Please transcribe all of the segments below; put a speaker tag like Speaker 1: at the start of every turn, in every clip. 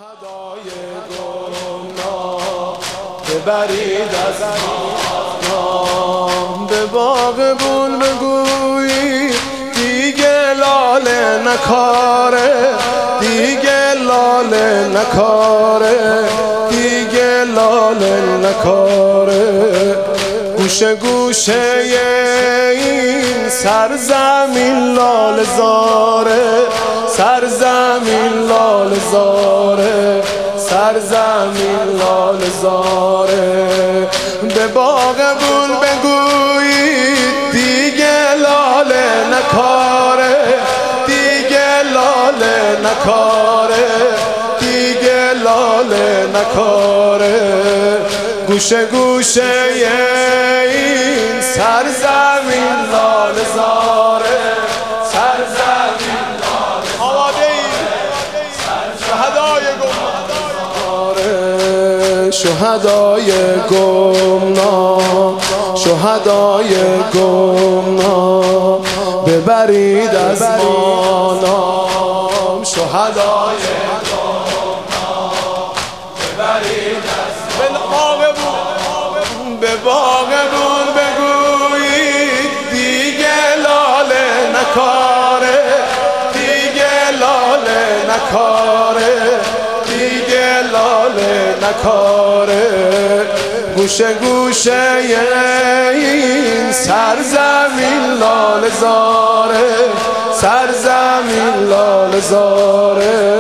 Speaker 1: شهدای گمنام ببرید از نام، به باغبون بگویید دیگه لاله نکاره، دیگه لاله نکاره، دیگه لاله نکاره. گوشه گوشه این سرزمین لاله زاره، سرزمین لاله زاره، سرزمین لاله زاره. به باغبون بگویید دیگه لاله نکاره، دیگه لاله نکاره، دیگه لاله نکاره. گوشه گوشه این سرزمین لاله زاره، سرزمین لاله زاره. شهدای گمنام، شهدای گمنام، شهدای گمنام ببرید از ما نام. شهدای گمنام ببرید از به باغبون بگویید دیگه لاله نکاره، دیگه لاله نکاره، دیگه لاله نکاره. گوشه گوشه این سرزمین لاله زاره، سرزمین لاله زاره.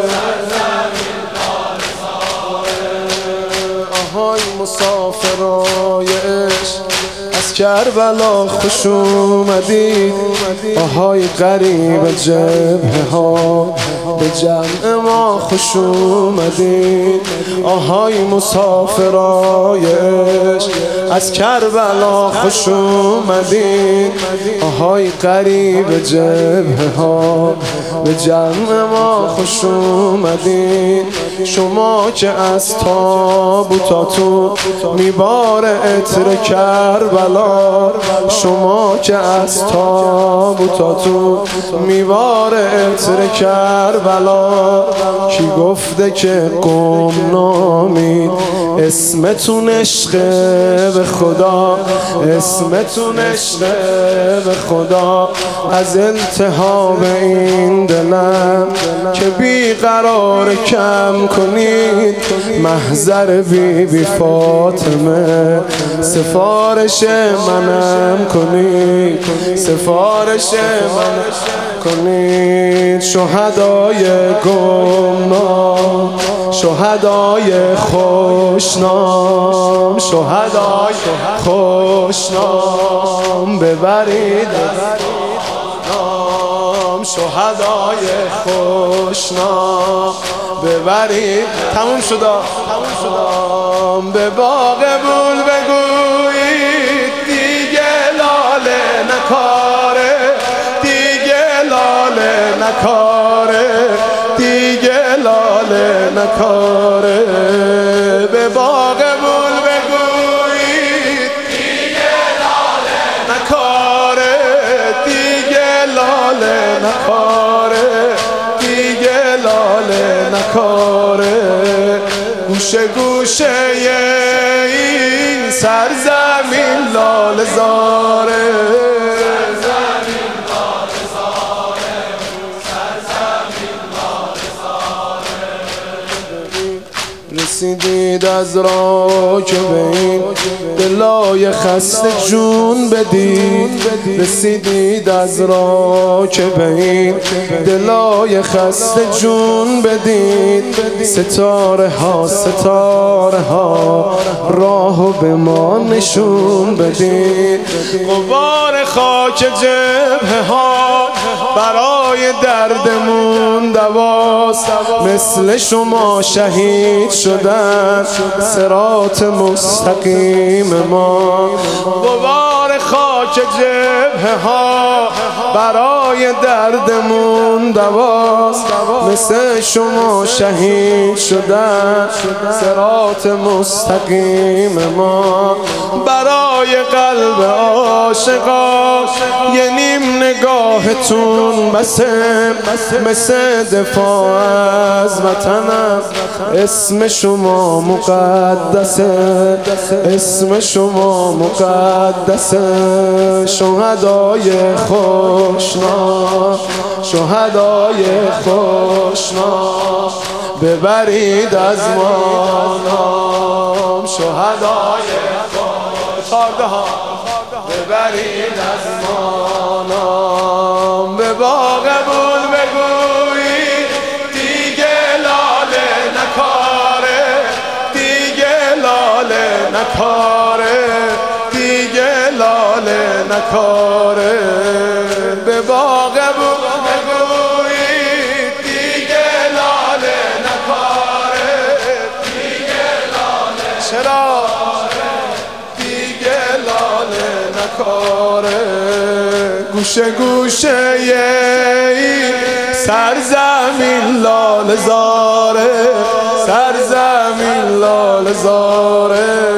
Speaker 1: آهای مسافرای عشق از کربلا خوش اومدید، آهای غریب جبهه ها به جمع ما خوش اومدید. آهای مسافرای عشق از کربلا خوش اومدید، آهای غریب جبهه ها به جمع ما خوش اومدید. شما که از تابوتاتون میباره عطر کربلا، شما که از تابوتاتون میباره عطر کربلا، کی گفته که گمنامید؟ اسمتون عشقه به خدا، اسمتون عشقه به خدا. از التهاب این دلم که بیقرار کم کنید، محضر بی بی فاطمه سفارش منم کنید، سفارش من کنید. شهدای گمنام، شهدای خوشنام، شهدای خوشنام ببرید نام. شهدای خوشنام ببرید. تموم شدا، تموم شدا. به باغبون بگویید دیگه لاله نکاره، دیگه لاله نکاره، دیگه لاله نکاره. به باغبون بگویید دیگه لاله نکاره، دیگه لاله نکاره، دیگه لاله نکاره. گوشه گوشه این سرزمین لاله زاره، سرزمین لاله زاره، سرزمین لاله زاره. رسیدید از راه که به این دلای خسته جون بدید، رسیدید از راه که به این دلای خسته جون بدید. ستاره ها ستاره ها راهو به ما نشون بدید. غبار خاک جبهه ها برای دردمون دواست، مثل شما شهید شدن صراط مستقیم ما. غبار خاک جبهه ها برای دردمون دواست، مثل شما شهید شدن صراط مستقیم ما. برای قلب عاشقا یه نیم نگاهتون بسه، مثل دفاع از وطنم. اسم شما مقدسه، اسم شما مقدسه. شهدای خوشنا، شهدای خوشنا، ببرید از ما نام. شهدای خوشنا، ببرید از ما نام. به باغبون بگویید دیگه لاله نکاره، دیگه لاله نکاره، دیگه لاله نکاره. به باغبون بگویید دیگه لاله نکاره، دیگه لاله چرا دیگه لاله نکاره. گوشه گوشه این سرزمین لاله زاره، سرزمین لاله زاره.